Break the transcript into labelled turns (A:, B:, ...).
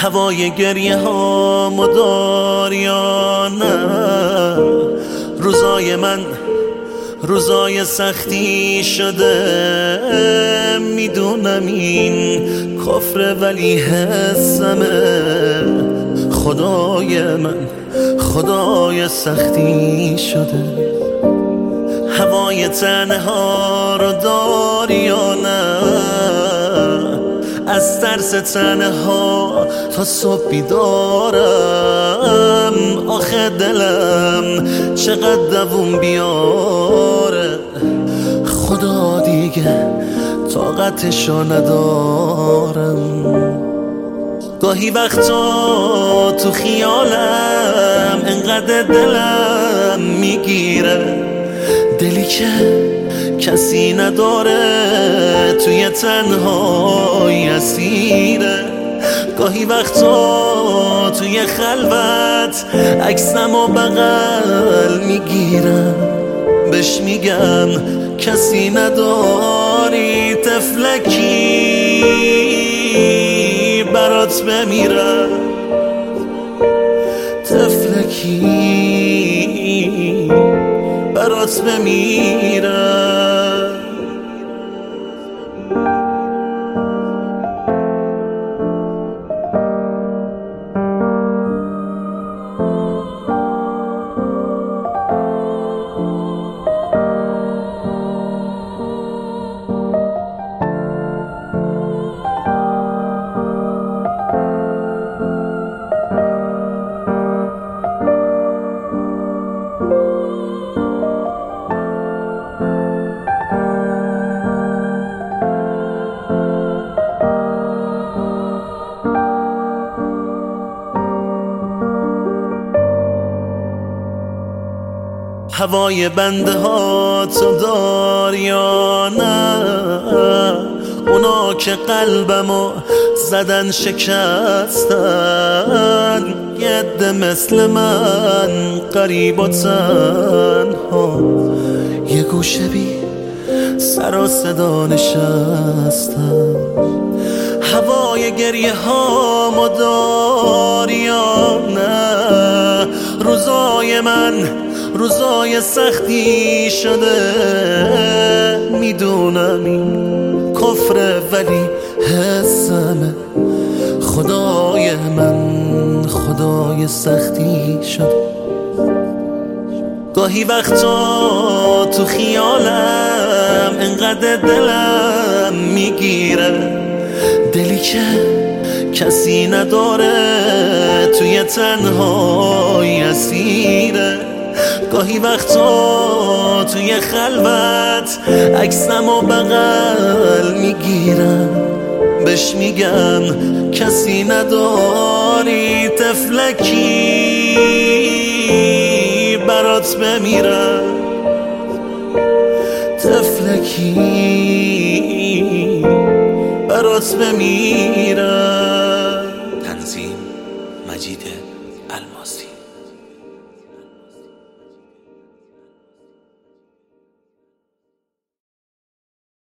A: هوای گریه ها مدار یا نه؟ روزای من روزای سختی شده، میدونم این کفر ولی حسمه. خدای من خدای سختی شده. هوای تنها رو داری یا نه؟ از ترس تنها تا صبح بیدارم. آخه دلم چقدر دووم بیاره، خدا دیگه طاقتشو ندارم. گاهی وقتا تو خیالم انقدر دلم میگیره، دلی که کسی نداره توی تنهایی اسیره. گاهی وقتا توی خلوت عکسم و بغل میگیرم، بهش میگم کسی نداری، تفلکی برات بمیرم، تفلکی برات بمیرم. هوای بنده ها تو دار یا نه؟ اونا که قلبمو زدن شکستن، یه عده مثل من غریب و تنها یه گوشه بی سر و صدا نشستن. هوای گریه ها مدار یا نه؟ روزای من روزای سختی شده، میدونم این کفر ولی حسمه. خدای من خدای سختی شده. گاهی وقتا تو خیالم انقدر دلم میگیره، دلی که کسی نداره توی تنهایی اسیره. گاهی وقتا توی خلوت عکسم و بغل میگیرم، بهش میگم کسی نداری، تفلکی برات بمیرم، تفلکی برات بمیرم.
B: تنظیم مجید